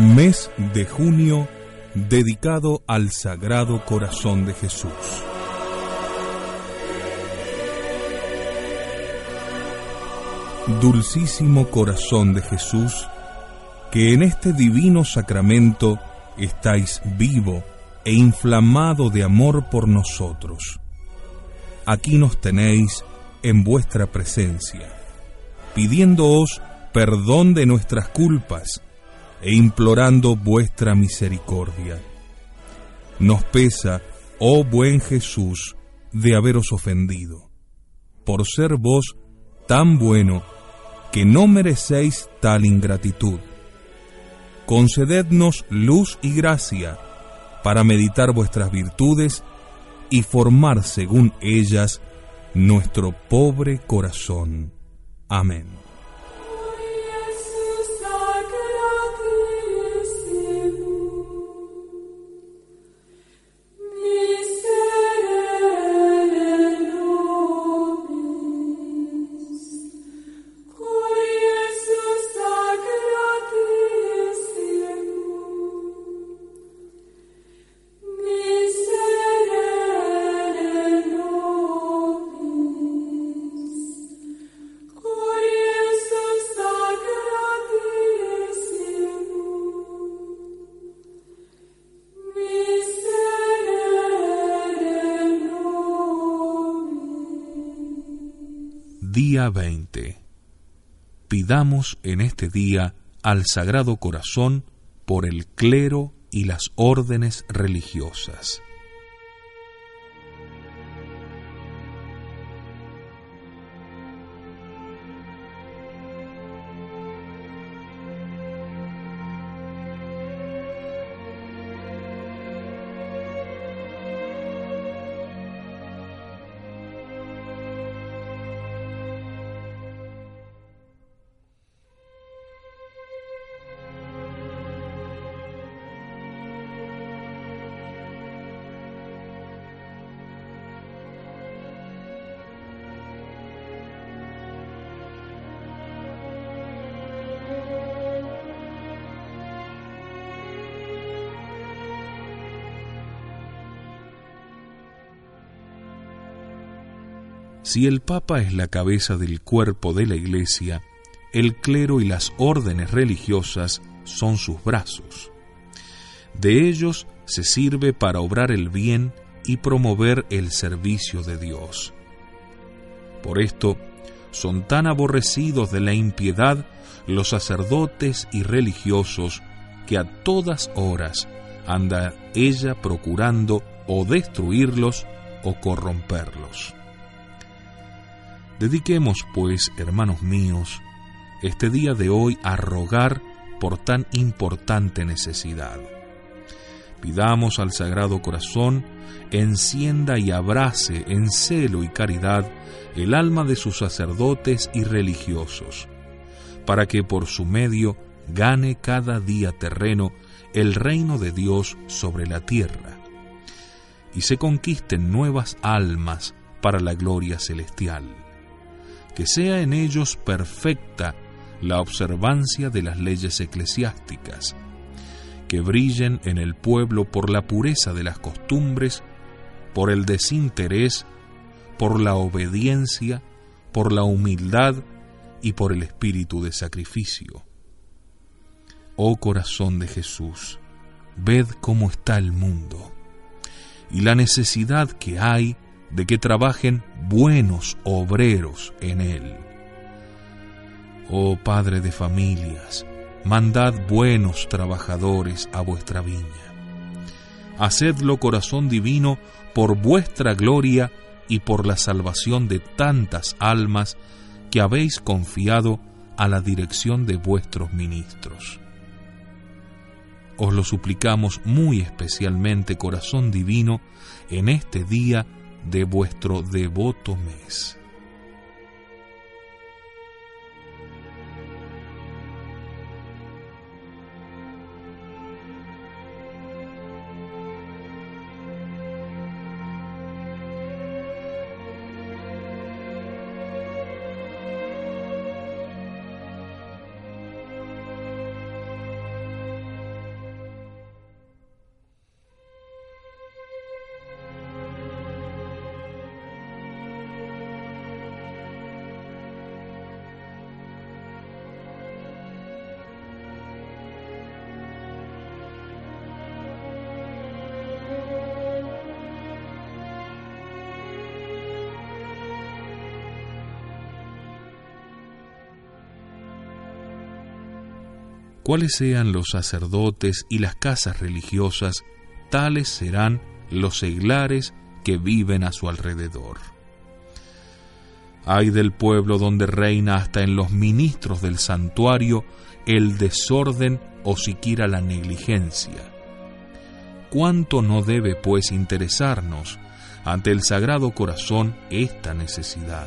Mes de junio dedicado al Sagrado Corazón de Jesús. Dulcísimo Corazón de Jesús, que en este divino sacramento estáis vivo e inflamado de amor por nosotros. Aquí nos tenéis en vuestra presencia, pidiéndoos perdón de nuestras culpas e implorando vuestra misericordia. Nos pesa, oh buen Jesús, de haberos ofendido, por ser vos tan bueno que no merecéis tal ingratitud. Concedednos luz y gracia para meditar vuestras virtudes y formar según ellas nuestro pobre corazón. Amén. Día 20. Pidamos en este día al Sagrado Corazón por el clero y las órdenes religiosas. Si el Papa es la cabeza del cuerpo de la Iglesia, el clero y las órdenes religiosas son sus brazos. De ellos se sirve para obrar el bien y promover el servicio de Dios. Por esto, son tan aborrecidos de la impiedad los sacerdotes y religiosos que a todas horas anda ella procurando o destruirlos o corromperlos. Dediquemos, pues, hermanos míos, este día de hoy a rogar por tan importante necesidad. Pidamos al Sagrado Corazón encienda y abrace en celo y caridad el alma de sus sacerdotes y religiosos, para que por su medio gane cada día terreno el reino de Dios sobre la tierra, y se conquisten nuevas almas para la gloria celestial. Que sea en ellos perfecta la observancia de las leyes eclesiásticas, que brillen en el pueblo por la pureza de las costumbres, por el desinterés, por la obediencia, por la humildad y por el espíritu de sacrificio. Oh corazón de Jesús, ved cómo está el mundo y la necesidad que hay de que trabajen buenos obreros en él. Oh Padre de familias, mandad buenos trabajadores a vuestra viña. Hacedlo, corazón divino, por vuestra gloria y por la salvación de tantas almas que habéis confiado a la dirección de vuestros ministros. Os lo suplicamos muy especialmente, corazón divino, en este día de vuestro devoto mes. cuáles sean los sacerdotes y las casas religiosas, tales serán los seglares que viven a su alrededor. Ay del pueblo donde reina hasta en los ministros del santuario el desorden o siquiera la negligencia. ¿Cuánto no debe, pues, interesarnos ante el Sagrado Corazón esta necesidad?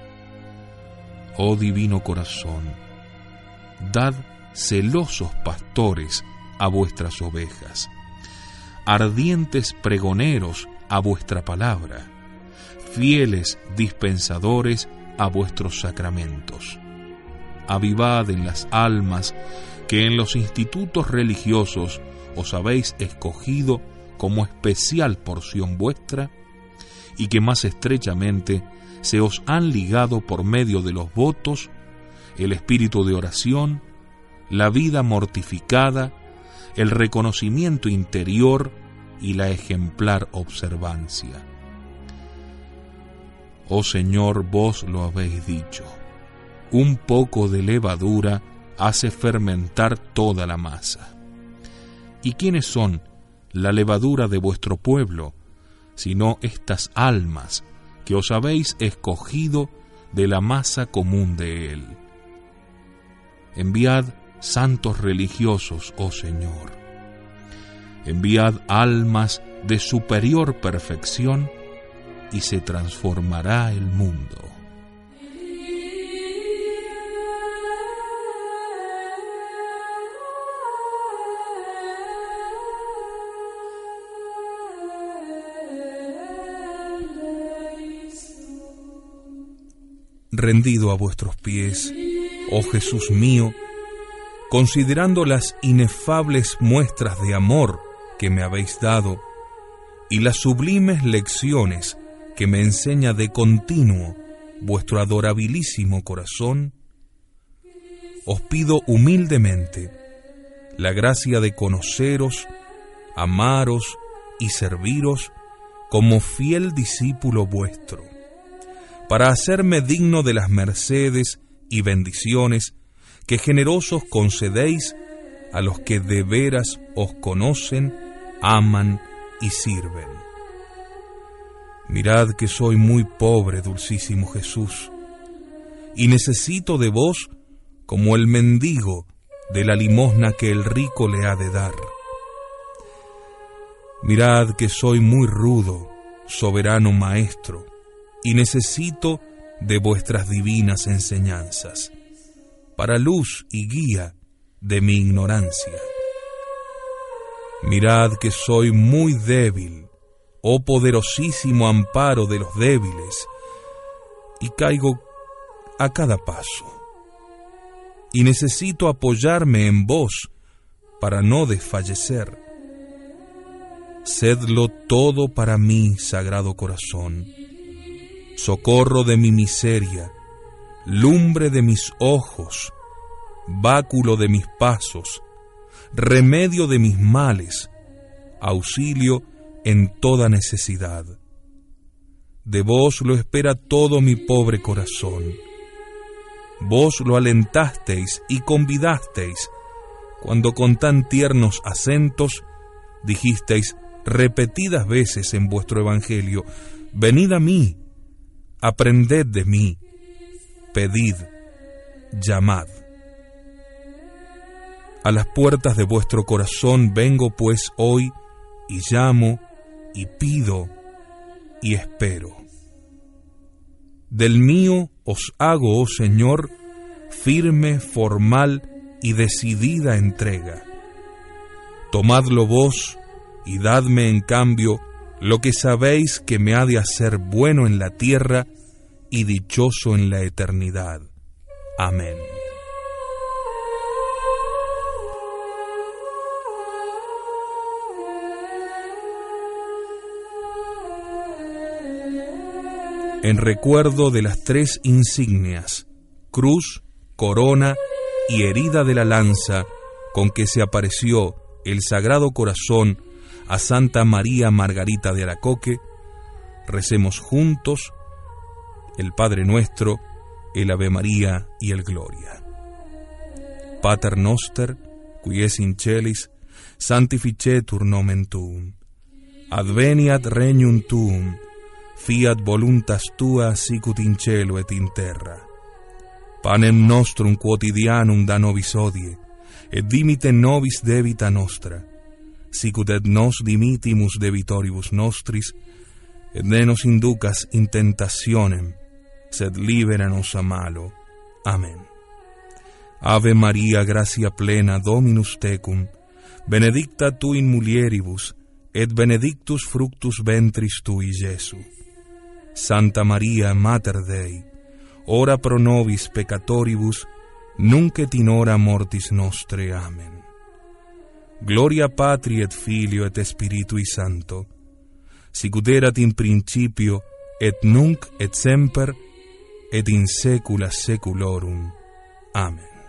Oh Divino Corazón, dad celosos pastores a vuestras ovejas, ardientes pregoneros a vuestra palabra, fieles dispensadores a vuestros sacramentos. Avivad en las almas que en los institutos religiosos os habéis escogido como especial porción vuestra y que más estrechamente se os han ligado por medio de los votos, el espíritu de oración, la vida mortificada, el reconocimiento interior y la ejemplar observancia. Oh Señor, vos lo habéis dicho, un poco de levadura hace fermentar toda la masa. ¿Y quiénes son la levadura de vuestro pueblo, sino estas almas que os habéis escogido de la masa común de él? Enviad santos religiosos, oh Señor. Enviad almas de superior perfección y se transformará el mundo. Rendido a vuestros pies, oh Jesús mío, considerando las inefables muestras de amor que me habéis dado y las sublimes lecciones que me enseña de continuo vuestro adorabilísimo corazón, os pido humildemente la gracia de conoceros, amaros y serviros como fiel discípulo vuestro, para hacerme digno de las mercedes y bendiciones que generosos concedéis a los que de veras os conocen, aman y sirven. Mirad que soy muy pobre, dulcísimo Jesús, y necesito de vos como el mendigo de la limosna que el rico le ha de dar. Mirad que soy muy rudo, soberano Maestro, y necesito de vuestras divinas enseñanzas, para luz y guía de mi ignorancia. Mirad que soy muy débil, oh poderosísimo amparo de los débiles, y caigo a cada paso, y necesito apoyarme en vos para no desfallecer. Sedlo todo para mí, Sagrado Corazón, socorro de mi miseria, lumbre de mis ojos, báculo de mis pasos, remedio de mis males, auxilio en toda necesidad. De vos lo espera todo mi pobre corazón. Vos lo alentasteis y convidasteis, cuando con tan tiernos acentos dijisteis repetidas veces en vuestro evangelio: venid a mí, aprended de mí, pedid, llamad. A las puertas de vuestro corazón vengo pues hoy, y llamo, y pido, y espero. Del mío os hago, oh Señor, firme, formal y decidida entrega. Tomadlo vos, y dadme en cambio lo que sabéis que me ha de hacer bueno en la tierra y dichoso en la eternidad. Amén. En recuerdo de las tres insignias, cruz, corona y herida de la lanza, con que se apareció el Sagrado Corazón a Santa María Margarita de Alacoque, recemos juntos el Padre Nuestro, el Ave María y el Gloria. Pater Noster, qui es in celis, sanctificetur nomen tuum. Adveniat regnum tuum, fiat voluntas tua sicut in cielo et in terra. Panem nostrum quotidianum da nobis hodie, et dimite nobis debita nostra, sicut et nos dimitimus debitoribus nostris, et ne nos inducas in tentationem, sed libera nos a malo. Amen. Ave Maria, gratia plena, Dominus tecum, benedicta tu in mulieribus, et benedictus fructus ventris tui, Iesu. Santa Maria, Mater Dei, ora pro nobis peccatoribus, nunc et in hora mortis nostre. Amen. Gloria Patri et Filio et Spiritui Sancto, sicut erat in principio, et nunc et semper, et in saecula saeculorum. Amen.